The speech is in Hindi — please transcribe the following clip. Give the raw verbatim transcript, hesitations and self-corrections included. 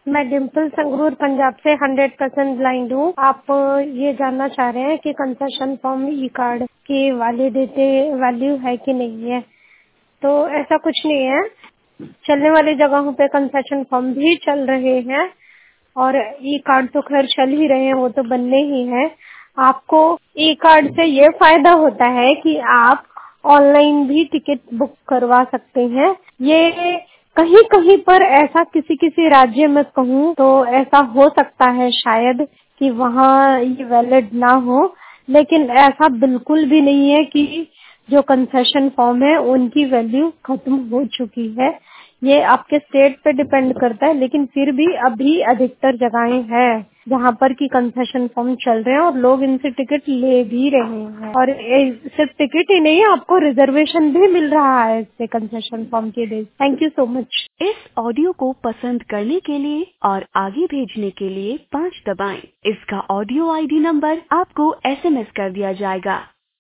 मैं डिम्पल संगरूर पंजाब से हंड्रेड परसेंट ब्लाइंड हूँ। आप ये जानना चाह रहे हैं कि कंसेशन फॉर्म ई कार्ड की वैलिडिटी वैल्यू है कि नहीं है। तो ऐसा कुछ नहीं है। चलने वाली जगहों पे कंसेशन फॉर्म भी चल रहे हैं और ई कार्ड तो खैर चल ही रहे हैं, वो तो बनने ही है। आपको ई कार्ड से ये फायदा होता है कि आप ऑनलाइन भी टिकट बुक करवा सकते हैं। ये कहीं कहीं पर ऐसा किसी किसी राज्य में कहूँ तो ऐसा हो सकता है शायद कि वहाँ ये वैलिड ना हो, लेकिन ऐसा बिल्कुल भी नहीं है कि जो कंसेशन फॉर्म है उनकी वैल्यू खत्म हो चुकी है। ये आपके स्टेट पे डिपेंड करता है, लेकिन फिर भी अभी अधिकतर जगहें हैं जहाँ पर की कंसेशन फॉर्म चल रहे हैं और लोग इनसे टिकट ले भी रहे हैं। और ए, सिर्फ टिकट ही नहीं, आपको रिजर्वेशन भी मिल रहा है इससे कंसेशन फॉर्म के लिए। Thank you so much. इस ऑडियो को पसंद करने के लिए और आगे भेजने के लिए पाँच दबाएं। इसका ऑडियो आईडी नंबर आपको एसएमएस कर दिया जाएगा।